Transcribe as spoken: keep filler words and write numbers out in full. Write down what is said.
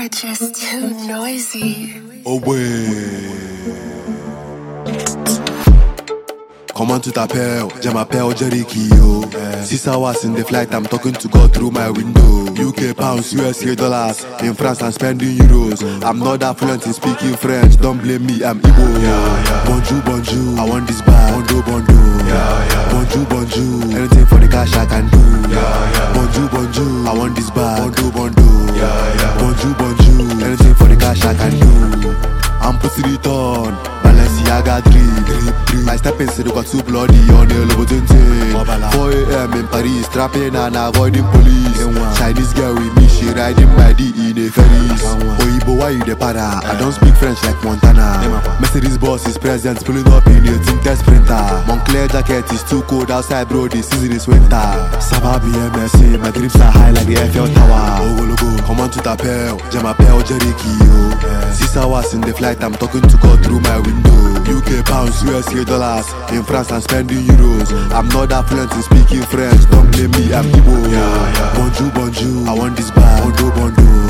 just too noisy. Oh ouais. Comment tu t'appelles? Je m'appelle Jerry Kio. Six hours in the flight, I'm talking to God through my window. U K pounds, U S A dollars. In France, I'm spending euros. I'm not that fluent in speaking French. Don't blame me, I'm Igbo. Yeah, yeah. Bonjour, bonjour. I want this bag. Bondo, bondo. Yeah, yeah. Bonjour, bonjour. Anything for the cash I can do. Yeah, yeah. Bonjour, bonjour. I want this bag. Bondo, bondo. Yeah, yeah. Bonjour, bonjour. Anything for the cash I can do. I'm pussy return. Balenciaga drip, drip, drip. My stepping city got too bloody on the Lobotunte. four A M in Paris, trapping and avoiding police. Chinese girl with me, she riding my D in a Ferris. Oyibo, why you the para? I don't speak French like Montana. Mercedes boss is present, pulling up in a Tinker Sprinter. Moncler jacket is too cold outside, bro. This season is winter. Saba B M S A, my dreams are high like the Eiffel Tower. Oh, logo, comment tu t'appelles? Je m'appelle Jerry Kio. Six hours in the flight, I'm talking to God through my window. U K pounds, U S A dollars. In France, I'm spending euros. I'm not that fluent in speaking French. Don't blame me, I'm Igbo. Yeah, yeah. Bonjour, bonjour. I want this bag. Bondo, bondo.